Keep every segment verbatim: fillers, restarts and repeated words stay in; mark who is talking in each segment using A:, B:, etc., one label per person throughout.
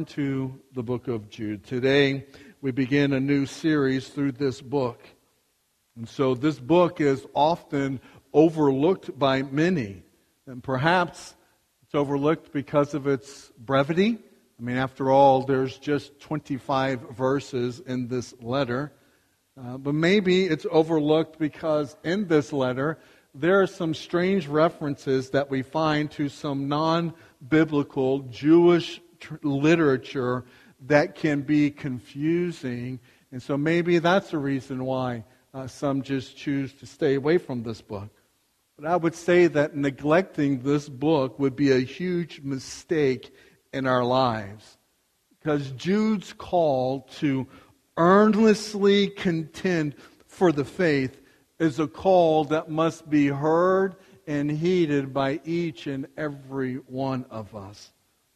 A: turn to the book of Jude. Today, we begin a new series through this book. And so this book is often overlooked by many. And perhaps it's overlooked because of its brevity. I mean, after all, there's just twenty-five verses in this letter. Uh, but maybe it's overlooked because in this letter, there are some strange references that we find to some non-biblical Jewish tr- literature that can be confusing. And so maybe that's the reason why uh, some just choose to stay away from this book. But I would say that neglecting this book would be a huge mistake in our lives. Because Jude's call to earnestly contend for the faith is a call that must be heard and heeded by each and every one of us.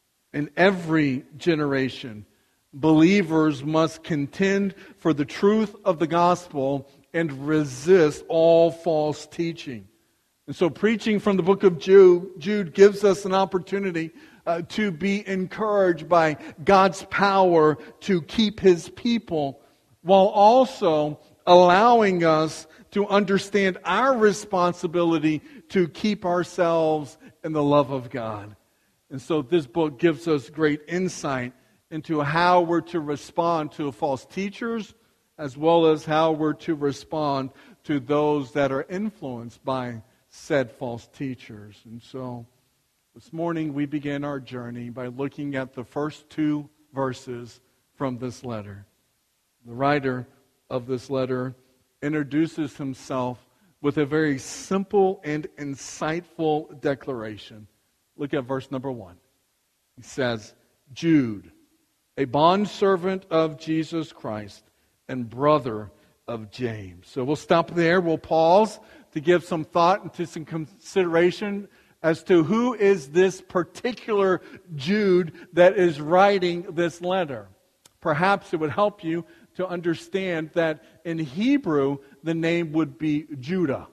A: In every generation, believers must contend for the truth of the gospel and resist all false teaching. And so preaching from the book of Jude, Jude gives us an opportunity uh, to be encouraged by God's power to keep His people, while also allowing us to understand our responsibility to keep ourselves in the love of God. And so this book gives us great insight into how we're to respond to false teachers, as well as how we're to respond to those that are influenced by said false teachers. And so this morning we begin our journey by looking at the first two verses from this letter. The writer of this letter introduces himself with a very simple and insightful declaration. Look at verse number one. He says, Jude, a bondservant of Jesus Christ and brother of James. So we'll stop there. We'll pause to give some thought and to some consideration as to who is this particular Jude that is writing this letter. Perhaps it would help you to understand that in Hebrew, the name would be Judah.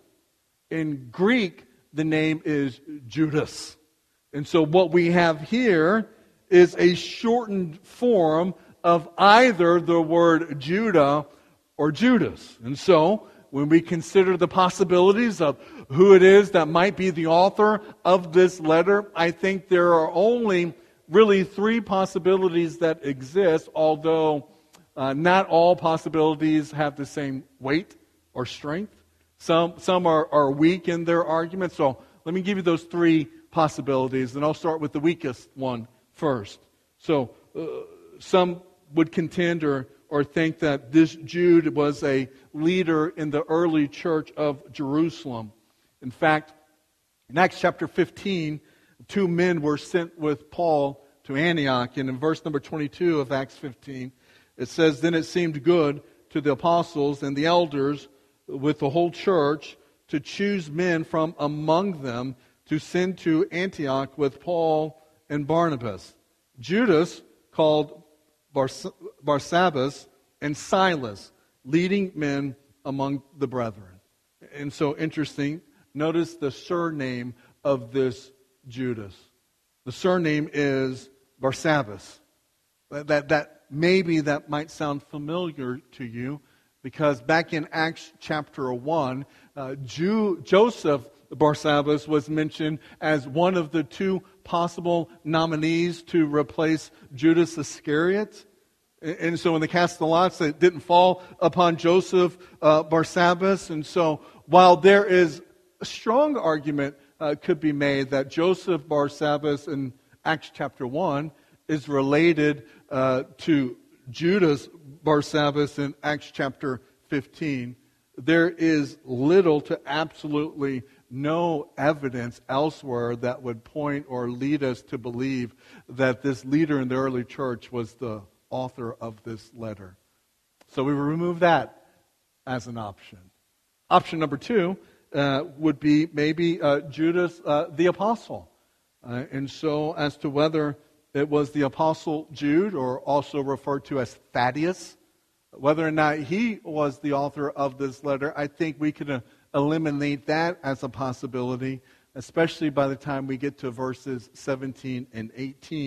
A: In Greek, the name is Judas. And so what we have here is a shortened form of either the word Judah or Judas. And so when we consider the possibilities of who it is that might be the author of this letter, I think there are only really three possibilities that exist, although Uh, not all possibilities have the same weight or strength. Some some are, are weak in their arguments. So let me give you those three possibilities, and I'll start with the weakest one first. So uh, some would contend or, or think that this Jude was a leader in the early church of Jerusalem. In fact, in Acts chapter fifteen, two men were sent with Paul to Antioch, and in verse number twenty-two of Acts fifteen, it says, Then it seemed good to the apostles and the elders with the whole church to choose men from among them to send to Antioch with Paul and Barnabas, Judas called Bars- Barsabbas, and Silas, leading men among the brethren. And so interesting, notice the surname of this Judas. The surname is Barsabbas. That, that, that Maybe that might sound familiar to you, because back in Acts chapter one, uh, Jew, Joseph Barsabbas was mentioned as one of the two possible nominees to replace Judas Iscariot. And, and so when they cast the lots, it didn't fall upon Joseph uh, Barsabbas. And so while there is a strong argument uh, could be made that Joseph Barsabbas in Acts chapter one is related uh, to Judas Barsabbas in Acts chapter fifteen, there is little to absolutely no evidence elsewhere that would point or lead us to believe that this leader in the early church was the author of this letter. So we remove that as an option. Option number two uh, would be maybe uh, Judas uh, the apostle. Uh, and so as to whether it was the Apostle Jude, or also referred to as Thaddeus. Whether or not he was the author of this letter, I think we can uh, eliminate that as a possibility, especially by the time we get to verses seventeen and eighteen,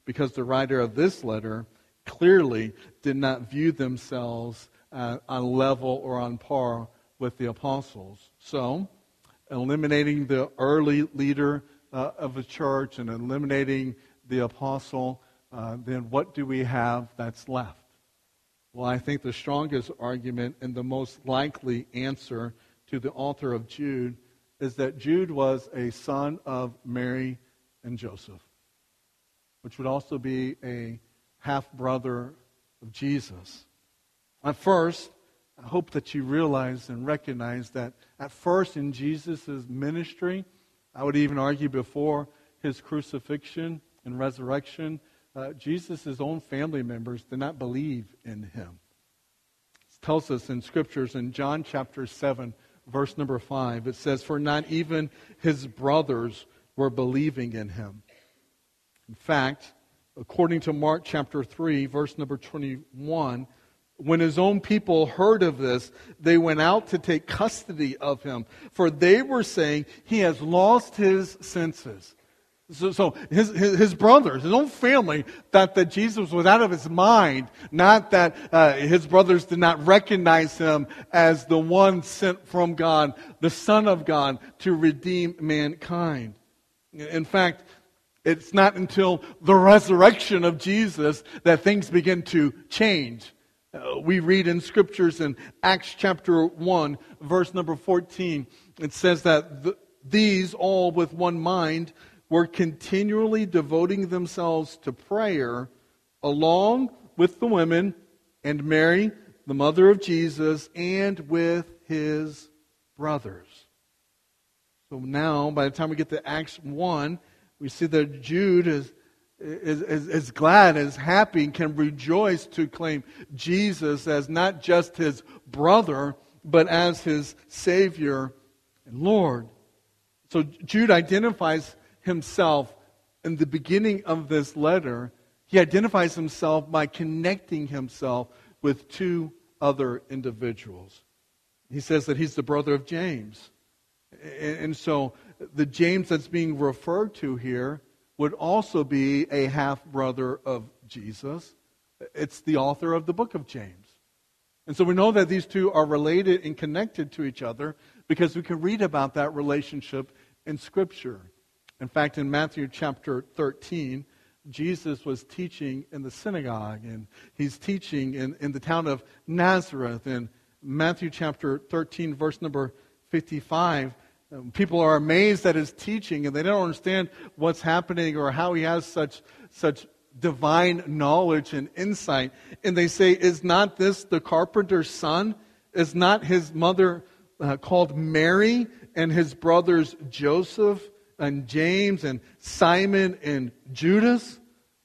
A: because the writer of this letter clearly did not view themselves uh, on level or on par with the apostles. So, eliminating the early leader uh, of a church and eliminating the apostle, uh, then what do we have that's left? Well, I think the strongest argument and the most likely answer to the author of Jude is that Jude was a son of Mary and Joseph, which would also be a half-brother of Jesus. At first, I hope that you realize and recognize that at first in Jesus' ministry, I would even argue before his crucifixion and resurrection, uh, Jesus' own family members did not believe in him. It tells us in Scriptures in John chapter seven, verse number five, it says, "For not even his brothers were believing in him." In fact, according to Mark chapter three, verse number twenty-one, when his own people heard of this, they went out to take custody of him, for they were saying, "He has lost his senses." So, so his, his his brothers, his own family, thought that Jesus was out of his mind, not that uh, his brothers did not recognize him as the one sent from God, the Son of God, to redeem mankind. In fact, it's not until the resurrection of Jesus that things begin to change. Uh, we read in Scriptures in Acts chapter one, verse number fourteen, it says that th- these all with one mind were continually devoting themselves to prayer along with the women and Mary, the mother of Jesus, and with his brothers. So now, by the time we get to Acts one, we see that Jude is, is, is, is glad, is happy, and can rejoice to claim Jesus as not just his brother, but as his Savior and Lord. So Jude identifies himself in the beginning of this letter. He identifies himself by connecting himself with two other individuals. He says that he's the brother of James. And so the James that's being referred to here would also be a half-brother of Jesus. It's the author of the book of James. And so we know that these two are related and connected to each other because we can read about that relationship in Scripture. In fact, in Matthew chapter thirteen, Jesus was teaching in the synagogue, and he's teaching in, in the town of Nazareth. In Matthew chapter thirteen, verse number fifty-five, um, people are amazed at his teaching, and they don't understand what's happening or how he has such such divine knowledge and insight. And they say, "Is not this the carpenter's son? Is not his mother uh, called Mary, and his brothers Joseph and James and Simon and Judas?"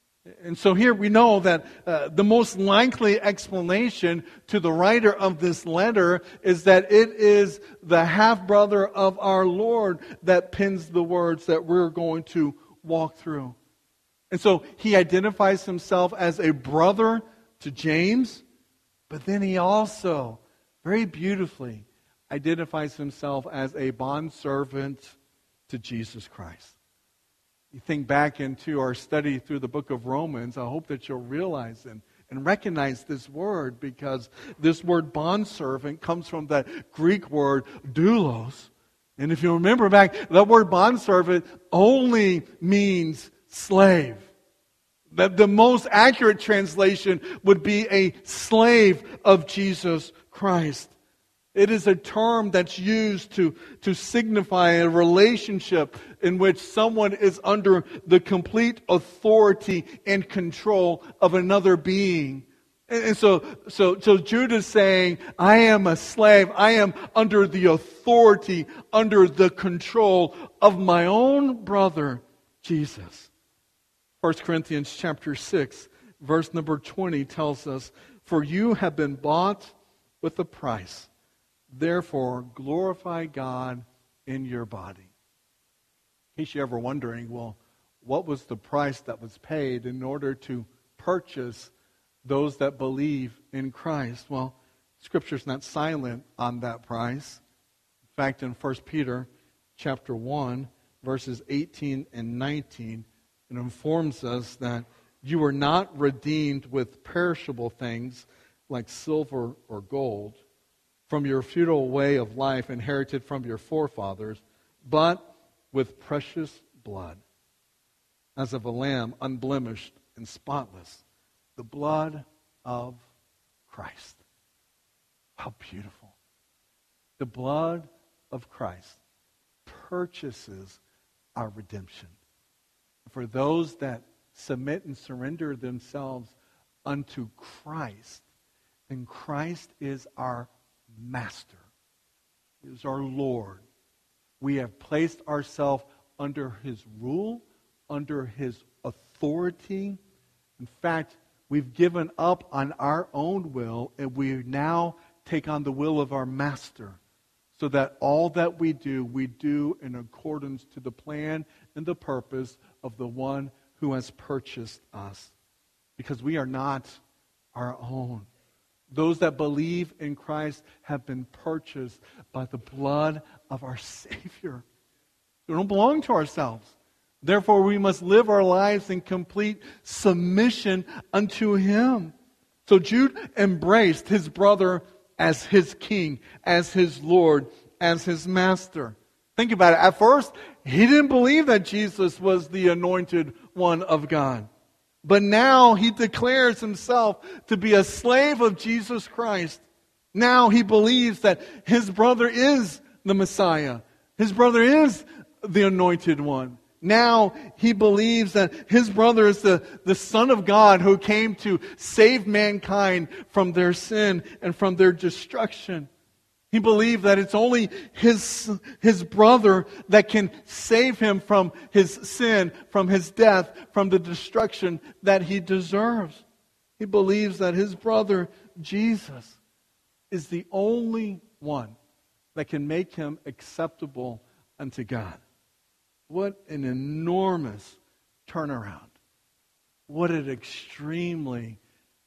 A: And so here we know that uh, the most likely explanation to the writer of this letter is that it is the half-brother of our Lord that pens the words that we're going to walk through. And so he identifies himself as a brother to James, but then he also, very beautifully, identifies himself as a bondservant to Jesus Christ. You think back into our study through the book of Romans, I hope that you'll realize and, and recognize this word, because this word bondservant comes from that Greek word doulos. And if you remember back, that word bondservant only means slave. That the most accurate translation would be a slave of Jesus Christ. It is a term that's used to, to signify a relationship in which someone is under the complete authority and control of another being. And, and so, so, so Jude is saying, I am a slave. I am under the authority, under the control of my own brother, Jesus. First Corinthians chapter six, verse number twenty tells us, "For you have been bought with a price. Therefore, glorify God in your body." In case you're ever wondering, well, what was the price that was paid in order to purchase those that believe in Christ? Well, Scripture's not silent on that price. In fact, in First Peter chapter one, verses eighteen and nineteen, it informs us that you were not redeemed with perishable things like silver or gold from your futile way of life inherited from your forefathers, but with precious blood, as of a lamb unblemished and spotless, the blood of Christ. How beautiful. The blood of Christ purchases our redemption. For those that submit and surrender themselves unto Christ, then Christ is our master. He is our Lord. We have placed ourselves under His rule, under His authority. In fact, we've given up on our own will, and we now take on the will of our master, so that all that we do, we do in accordance to the plan and the purpose of the one who has purchased us. Because we are not our own. Those that believe in Christ have been purchased by the blood of our Savior. We don't belong to ourselves. Therefore, we must live our lives in complete submission unto Him. So Jude embraced his brother as his king, as his Lord, as his master. Think about it. At first, he didn't believe that Jesus was the anointed one of God. But now he declares himself to be a slave of Jesus Christ. Now he believes that his brother is the Messiah. His brother is the anointed one. Now he believes that his brother is the, the Son of God who came to save mankind from their sin and from their destruction. He believed that it's only his, his brother that can save him from his sin, from his death, from the destruction that he deserves. He believes that his brother, Jesus, is the only one that can make him acceptable unto God. What an enormous turnaround. What an extremely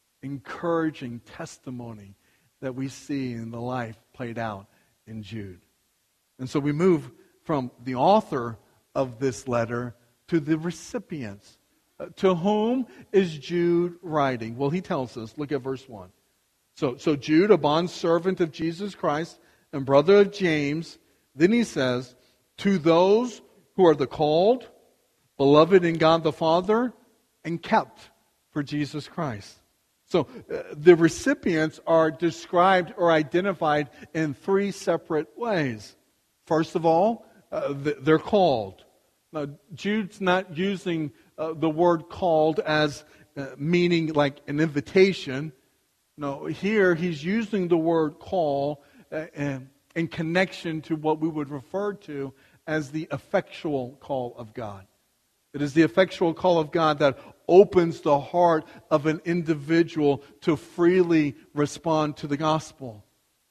A: encouraging testimony that we see in the life played out in Jude. And so we move from the author of this letter to the recipients. Uh, to whom is Jude writing? Well, he tells us. Look at verse one. So, so Jude, a bondservant of Jesus Christ and brother of James, then he says, to those who are the called, beloved in God the Father, and kept for Jesus Christ. So uh, the recipients are described or identified in three separate ways. First of all, uh, they're called. Now, Jude's not using uh, the word called as uh, meaning like an invitation. No, here he's using the word call uh, in, in connection to what we would refer to as the effectual call of God. It is the effectual call of God that opens the heart of an individual to freely respond to the gospel.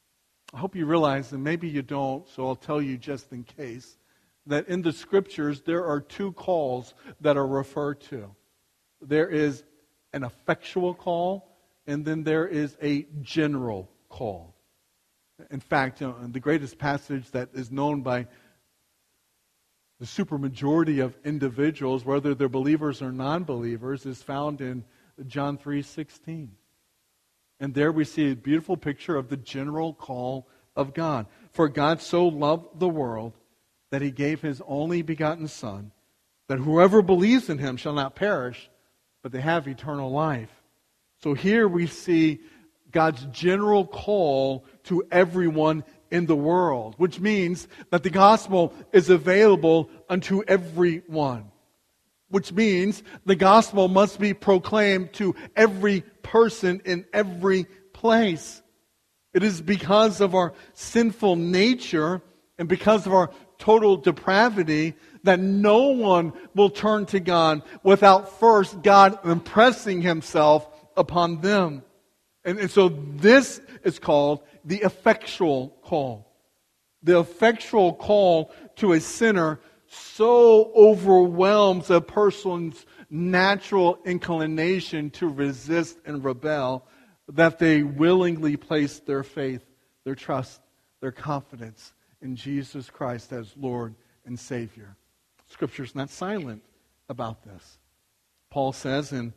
A: I hope you realize, and maybe you don't, so I'll tell you just in case, that in the Scriptures there are two calls that are referred to. There is an effectual call, and then there is a general call. In fact, you know, the greatest passage that is known by the supermajority of individuals, whether they're believers or non-believers, is found in John three sixteen. And there we see a beautiful picture of the general call of God. For God so loved the world that He gave His only begotten Son, that whoever believes in Him shall not perish, but they have eternal life. So here we see God's general call to everyone in the world, which means that the gospel is available unto everyone. Which means the gospel must be proclaimed to every person in every place. It is because of our sinful nature and because of our total depravity that no one will turn to God without first God impressing Himself upon them. And, and so this is called the effectual call. The effectual call to a sinner so overwhelms a person's natural inclination to resist and rebel that they willingly place their faith, their trust, their confidence in Jesus Christ as Lord and Savior. Scripture's not silent about this. Paul says in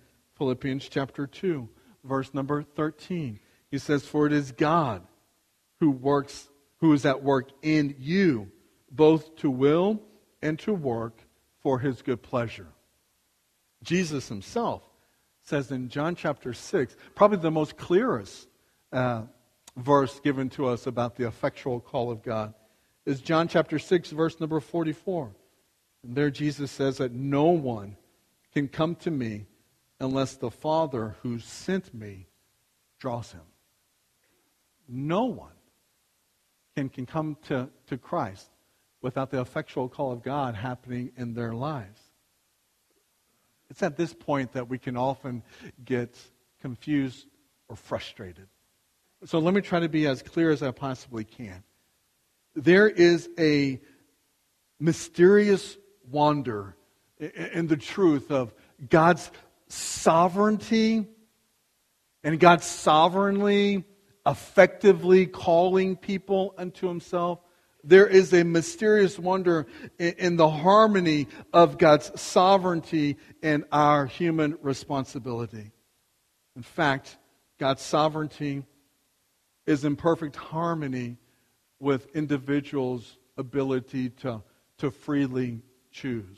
A: Philippians chapter two, verse number thirteen. He says, "For it is God who works, who is at work in you, both to will and to work for His good pleasure." Jesus Himself says in John chapter six, probably the most clearest uh, verse given to us about the effectual call of God, is John chapter six, verse number forty-four. And there Jesus says that no one can come to me unless the Father who sent me draws him. No one can, can come to, to Christ without the effectual call of God happening in their lives. It's at this point that we can often get confused or frustrated. So let me try to be as clear as I possibly can. There is a mysterious wonder in the truth of God's sovereignty and God sovereignly, effectively calling people unto Himself. There is a mysterious wonder in the harmony of God's sovereignty and our human responsibility. In fact, God's sovereignty is in perfect harmony with individuals' ability to, to freely choose.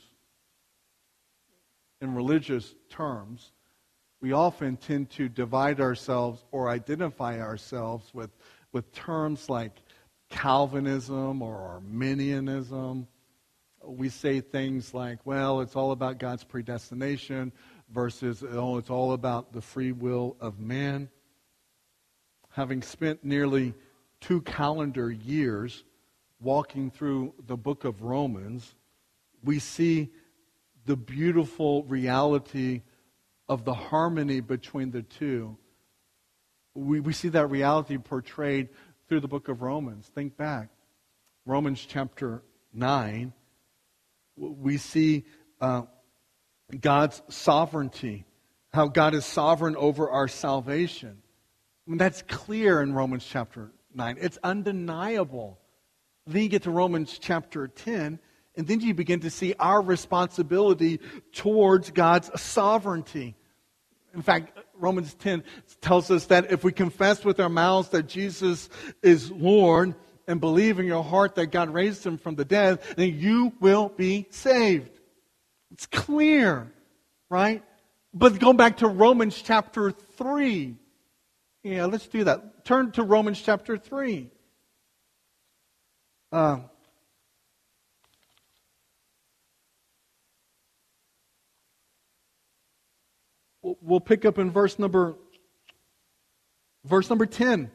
A: In religious terms, we often tend to divide ourselves or identify ourselves with, with terms like Calvinism or Arminianism. We say things like, well, it's all about God's predestination versus, oh, it's all about the free will of man. Having spent nearly two calendar years walking through the book of Romans, we see the beautiful reality of the harmony between the two. We, we see that reality portrayed through the book of Romans. Think back. Romans chapter nine, we see uh, God's sovereignty, how God is sovereign over our salvation. I mean, that's clear in Romans chapter nine. It's undeniable. Then you get to Romans chapter ten, and then you begin to see our responsibility towards God's sovereignty. In fact, Romans ten tells us that if we confess with our mouths that Jesus is Lord and believe in your heart that God raised Him from the dead, then you will be saved. It's clear, right? But go back to Romans chapter three. Yeah, let's do that. Turn to Romans chapter three. Uh, we'll pick up in verse number, verse number ten.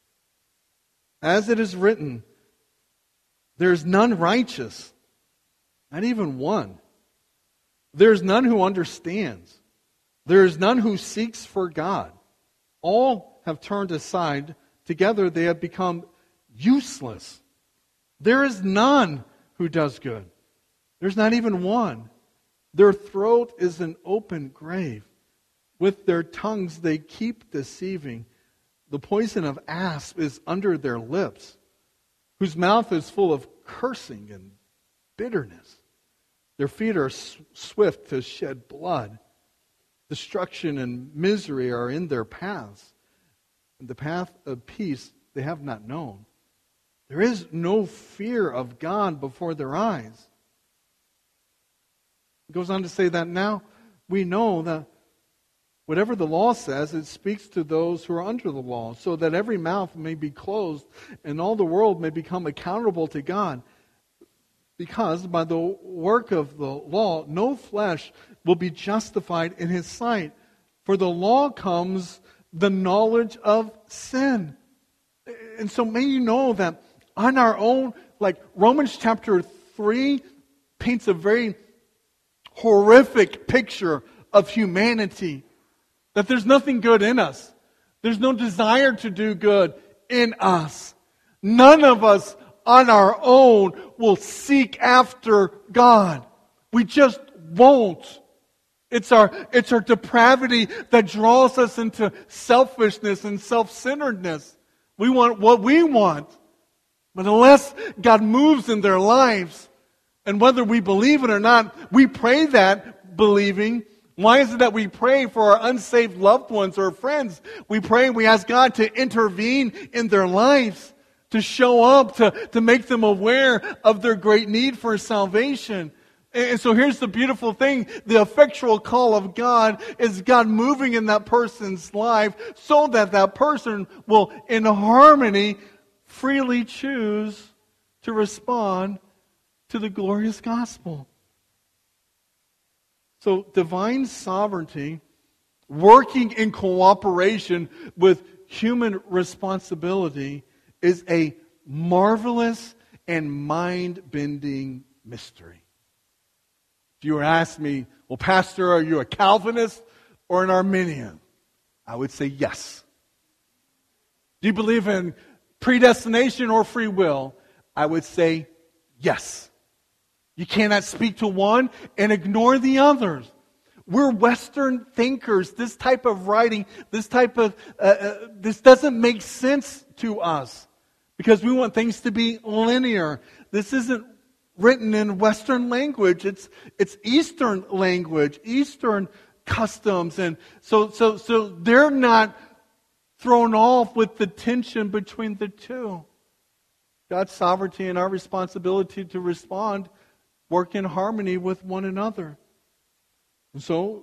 A: As it is written, there is none righteous, not even one. There is none who understands. There is none who seeks for God. All have turned aside. Together they have become useless. There is none who does good. There's not even one. Their throat is an open grave. With their tongues they keep deceiving. The poison of asp is under their lips, whose mouth is full of cursing and bitterness. Their feet are swift to shed blood. Destruction and misery are in their paths. And the path of peace they have not known. There is no fear of God before their eyes. It goes on to say that now we know that whatever the law says, it speaks to those who are under the law, so that every mouth may be closed and all the world may become accountable to God. Because by the work of the law, no flesh will be justified in His sight. For the law comes the knowledge of sin. And so may you know that on our own, like Romans chapter three paints a very horrific picture of humanity. That there's nothing good in us. There's no desire to do good in us. None of us on our own will seek after God. We just won't. It's our, it's our depravity that draws us into selfishness and self-centeredness. We want what we want. But unless God moves in their lives, and whether we believe it or not, we pray that believing, Why is it that we pray for our unsaved loved ones or friends? We pray and we ask God to intervene in their lives, to show up, to, to make them aware of their great need for salvation. And so here's the beautiful thing. The effectual call of God is God moving in that person's life so that that person will, in harmony, freely choose to respond to the glorious gospel. So divine sovereignty, working in cooperation with human responsibility, is a marvelous and mind-bending mystery. If you were to ask me, well, Pastor, are you a Calvinist or an Arminian? I would say yes. Do you believe in predestination or free will? I would say yes. You cannot speak to one and ignore the others. We're Western thinkers. This type of writing, this type of, uh, uh, this doesn't make sense to us because we want things to be linear. This isn't written in Western language. It's it's Eastern language, Eastern customs, and so so so they're not thrown off with the tension between the two. God's sovereignty and our responsibility to respond work in harmony with one another. And so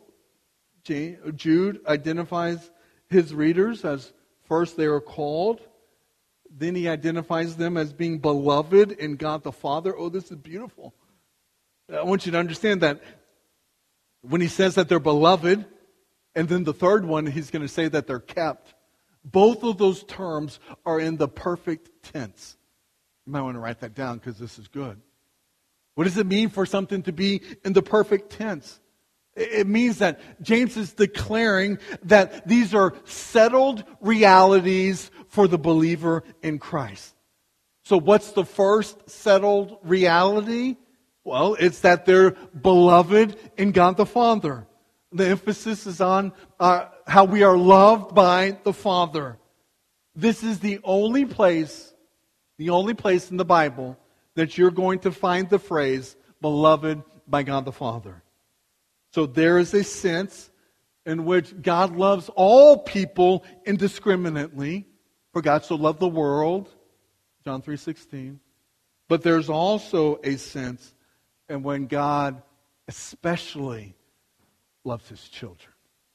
A: Jude identifies his readers as first they are called. Then he identifies them as being beloved in God the Father. Oh, this is beautiful. I want you to understand that when he says that they're beloved, and then the third one, he's going to say that they're kept. Both of those terms are in the perfect tense. You might want to write that down because this is good. What does it mean for something to be in the perfect tense? It means that James is declaring that these are settled realities for the believer in Christ. So what's the first settled reality? Well, it's that they're beloved in God the Father. The emphasis is on uh, how we are loved by the Father. This is the only place, the only place in the Bible that you're going to find the phrase, beloved by God the Father. So there is a sense in which God loves all people indiscriminately, for God so loved the world, John three sixteen. But there's also a sense in when God especially loves His children.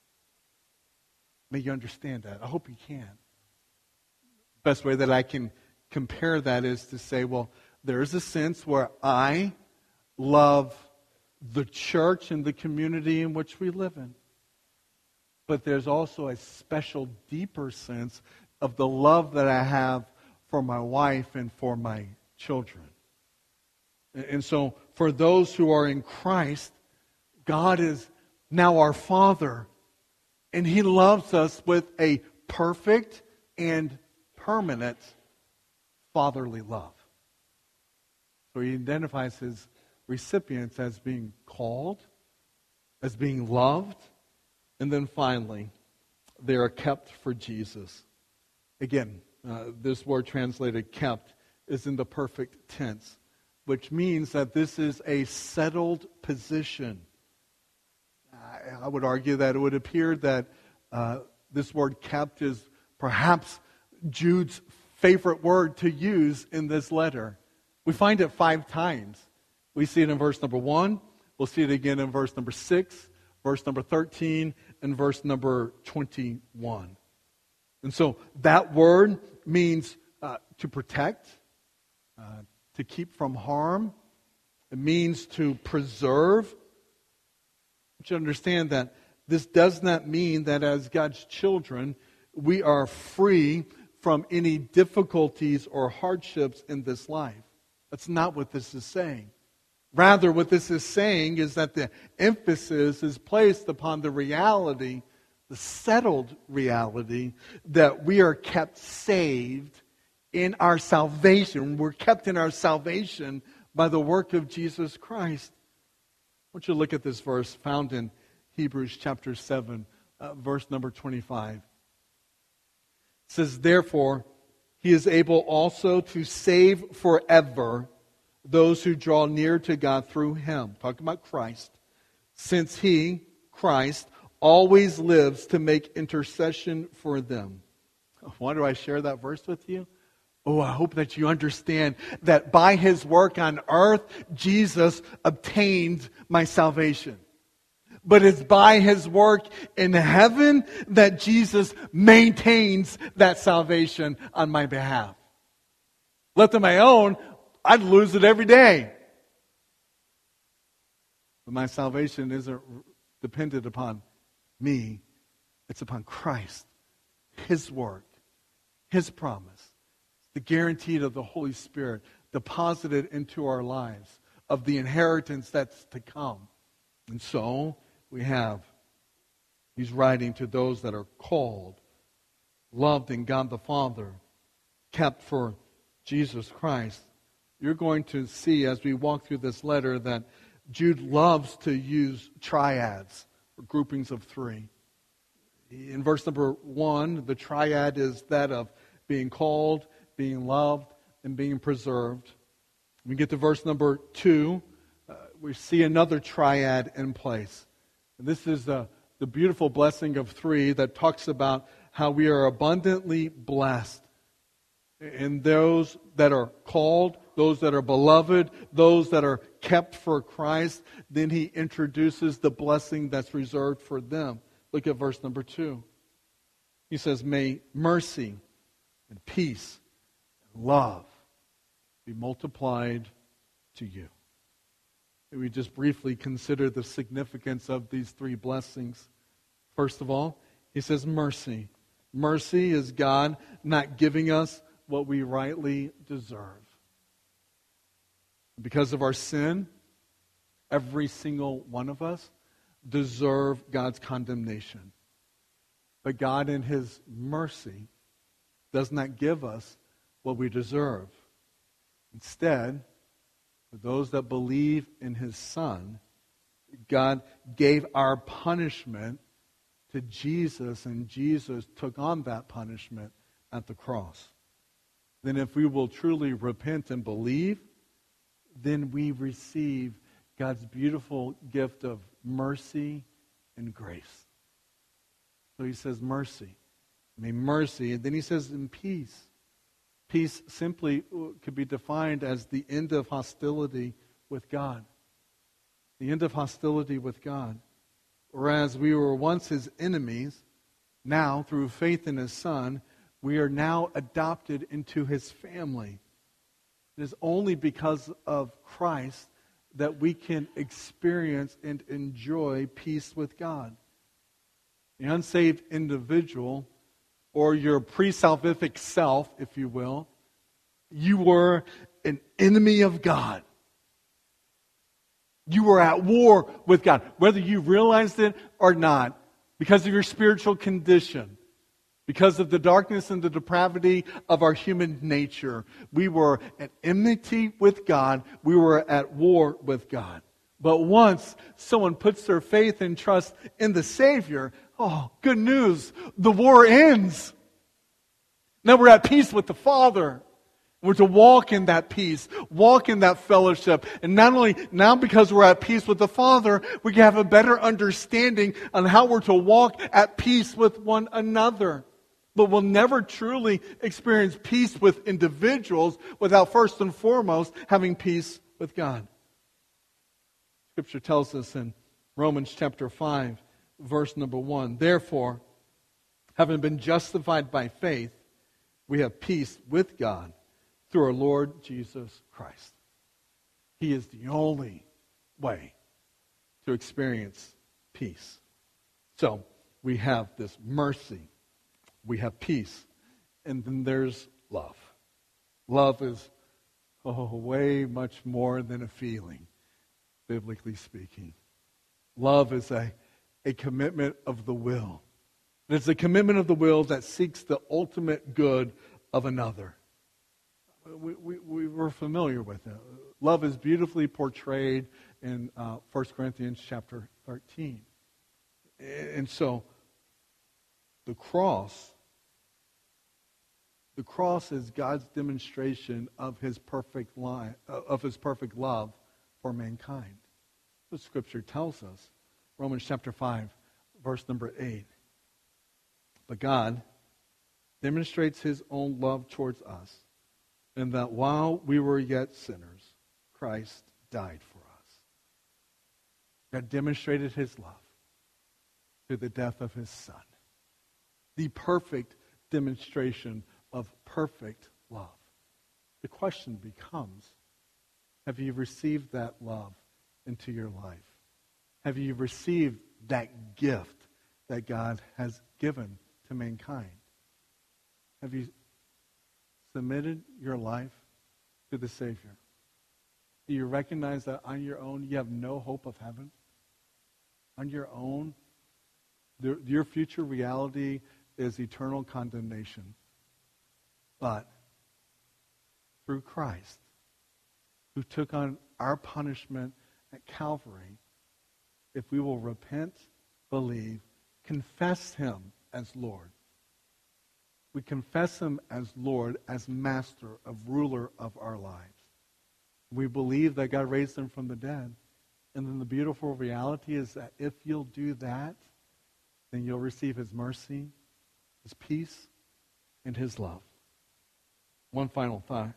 A: May you understand that. I hope you can. Best way that I can compare that is to say, well, there is a sense where I love the church and the community in which we live in. But there's also a special, deeper sense of the love that I have for my wife and for my children. And so, for those who are in Christ, God is now our Father, and He loves us with a perfect and permanent fatherly love. So He identifies His recipients as being called, as being loved, and then finally, they are kept for Jesus. Again, uh, this word translated kept is in the perfect tense, which means that this is a settled position. I, I would argue that it would appear that uh, this word kept is perhaps Jude's favorite word to use in this letter. We find it five times. We see it in verse number one. We'll see it again in verse number six, verse number thirteen, and verse number twenty-one. And so that word means uh, to protect, uh, to keep from harm. It means to preserve. You should understand that this does not mean that as God's children, we are free from any difficulties or hardships in this life. That's not what this is saying. Rather, what this is saying is that the emphasis is placed upon the reality, the settled reality, that we are kept saved in our salvation. We're kept in our salvation by the work of Jesus Christ. I want you to look at this verse found in Hebrews chapter seven, uh, verse number twenty-five. It says, therefore, He is able also to save forever those who draw near to God through Him. Talking about Christ. Since He, Christ always lives to make intercession for them. Why do I share that verse with you? Oh, I hope that you understand that by His work on earth, Jesus obtained my salvation. But it's by His work in heaven that Jesus maintains that salvation on my behalf. Left on my own, I'd lose it every day. But my salvation isn't dependent upon me. It's upon Christ, His work, His promise, the guarantee of the Holy Spirit deposited into our lives of the inheritance that's to come. And so we have, he's writing to those that are called, loved in God the Father, kept for Jesus Christ. You're going to see as we walk through this letter that Jude loves to use triads, or groupings of three. In verse number one, the triad is that of being called, being loved, and being preserved. We get to verse number two, uh, we see another triad in place. And this is the, the beautiful blessing of three that talks about how we are abundantly blessed. And those that are called, those that are beloved, those that are kept for Christ, then he introduces the blessing that's reserved for them. Look at verse number two. He says, may mercy and peace and love be multiplied to you. We just briefly consider the significance of these three blessings. First of all, he says mercy. Mercy is God not giving us what we rightly deserve. Because of our sin, every single one of us deserve God's condemnation. But God in His mercy does not give us what we deserve. Instead, for those that believe in His Son, God gave our punishment to Jesus, and Jesus took on that punishment at the cross. Then if we will truly repent and believe, then we receive God's beautiful gift of mercy and grace. So he says mercy. I mean mercy. And then he says in peace. Peace simply could be defined as the end of hostility with God. The end of hostility with God. Whereas we were once His enemies, now through faith in His Son, we are now adopted into His family. It is only because of Christ that we can experience and enjoy peace with God. The unsaved individual, or your pre-salvific self, if you will, you were an enemy of God. You were at war with God, whether you realized it or not, because of your spiritual condition. Because of the darkness and the depravity of our human nature, we were at enmity with God. We were at war with God. But once someone puts their faith and trust in the Savior, oh, good news, the war ends. Now we're at peace with the Father. We're to walk in that peace, walk in that fellowship. And not only now because we're at peace with the Father, we can have a better understanding on how we're to walk at peace with one another. But we'll never truly experience peace with individuals without first and foremost having peace with God. Scripture tells us in Romans chapter five, verse number one, therefore, having been justified by faith, we have peace with God through our Lord Jesus Christ. He is the only way to experience peace. So, we have this mercy. We have peace. And then there's love. Love is oh, way much more than a feeling, biblically speaking. Love is a, a commitment of the will. It's a commitment of the will that seeks the ultimate good of another. We, we, we were familiar with it. Love is beautifully portrayed in uh, First Corinthians chapter thirteen. And so, the cross, the cross is God's demonstration of His perfect life, of His perfect love for mankind. The Scripture tells us, Romans chapter five, verse number eight. But God demonstrates his own love towards us, in that while we were yet sinners, Christ died for us. God demonstrated his love through the death of his Son. The perfect demonstration of perfect love. The question becomes, have you received that love into your life? Have you received that gift that God has given to mankind? Have you submitted your life to the Savior? Do you recognize that on your own you have no hope of heaven? On your own, the, your future reality is eternal condemnation. But through Christ, who took on our punishment at Calvary, if we will repent, believe, confess him as Lord. We confess him as Lord, as master, of ruler of our lives. We believe that God raised him from the dead. And then the beautiful reality is that if you'll do that, then you'll receive his mercy, his peace, and his love. One final thought.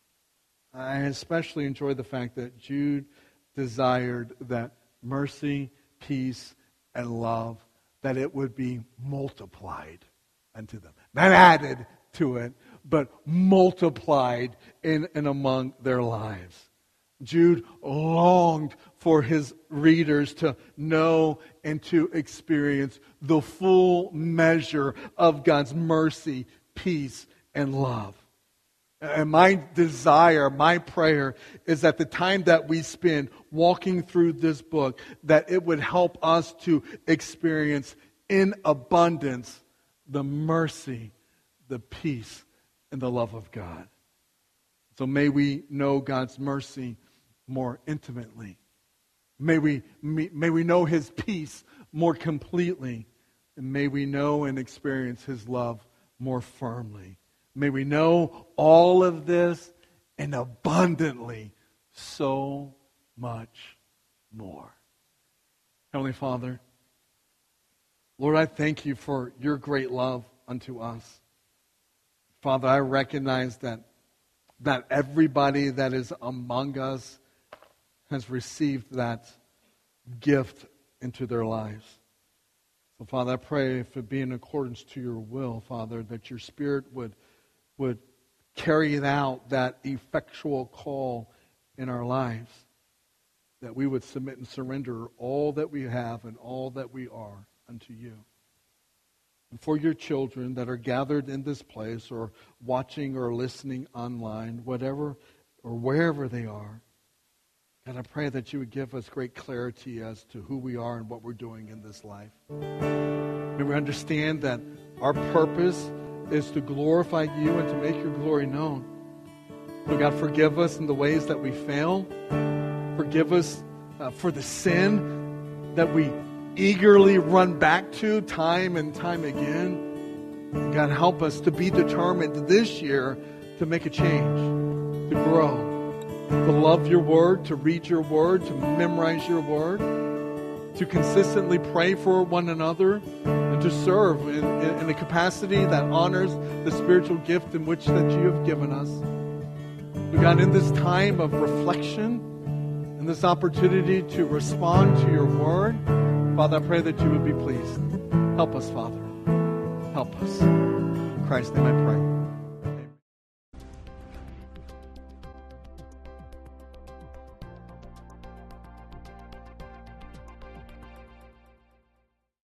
A: I especially enjoy the fact that Jude desired that mercy, peace, and love, that it would be multiplied unto them. Not added to it, but multiplied in and among their lives. Jude longed for his readers to know and to experience the full measure of God's mercy, peace, and love. And my desire, my prayer is that the time that we spend walking through this book, that it would help us to experience in abundance the mercy, the peace, and the love of God. So may we know God's mercy more intimately. May we, may we know his peace more completely. And may we know and experience his love more firmly. May we know all of this and abundantly so much more. Heavenly Father, Lord, I thank you for your great love unto us. Father, I recognize that, that everybody that is among us has received that gift into their lives. So, Father, I pray if it be in accordance to your will, Father, that your Spirit would would carry out that effectual call in our lives, that we would submit and surrender all that we have and all that we are unto you. And for your children that are gathered in this place or watching or listening online, whatever or wherever they are, God, I pray that you would give us great clarity as to who we are and what we're doing in this life. May we understand that our purpose is to glorify you and to make your glory known. So God, forgive us in the ways that we fail. Forgive us uh, for the sin that we eagerly run back to time and time again. God, help us to be determined this year to make a change, to grow, to love your word, to read your word, to memorize your word, to consistently pray for one another, to serve in, in, in a capacity that honors the spiritual gift in which that you have given us. But God, in this time of reflection, in this opportunity to respond to your word, Father, I pray that you would be pleased. Help us, Father. Help us. In Christ's name I pray.